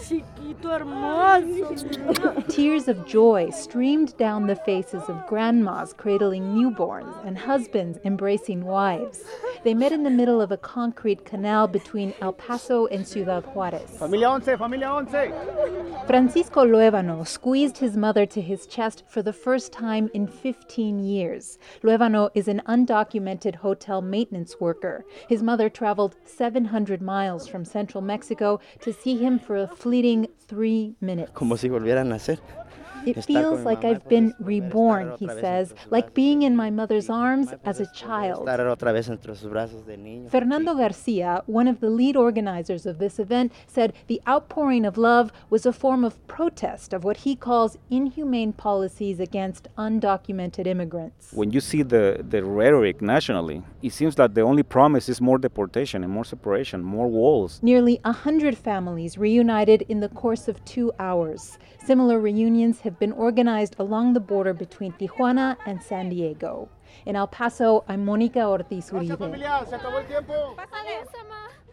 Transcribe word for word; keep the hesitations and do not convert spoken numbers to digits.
chiquito hermoso. Tears of joy streamed down the faces of grandmas cradling newborns and husbands embracing wives. They met in the middle of a concrete canal between El Paso and Ciudad Juarez. Familia once, familia once. Francisco Luevano squeezed his mother to his chest for the first time in fifteen years. Luevano is an undocumented hotel maintenance worker. His mother traveled seven hundred miles from central Mexico to see him for a fleeting three minutes. Como si volviera a nacer. It feels like I've been reborn, he says, like being in my mother's arms as a child. Fernando Garcia, one of the lead organizers of this event, said the outpouring of love was a form of protest of what he calls inhumane policies against undocumented immigrants. When you see the, the rhetoric nationally, it seems that the only promise is more deportation and more separation, more walls. Nearly a hundred families reunited in the course of two hours. Similar reunions have been organized along the border between Tijuana and San Diego. In El Paso, I'm Mónica Ortiz Uribe.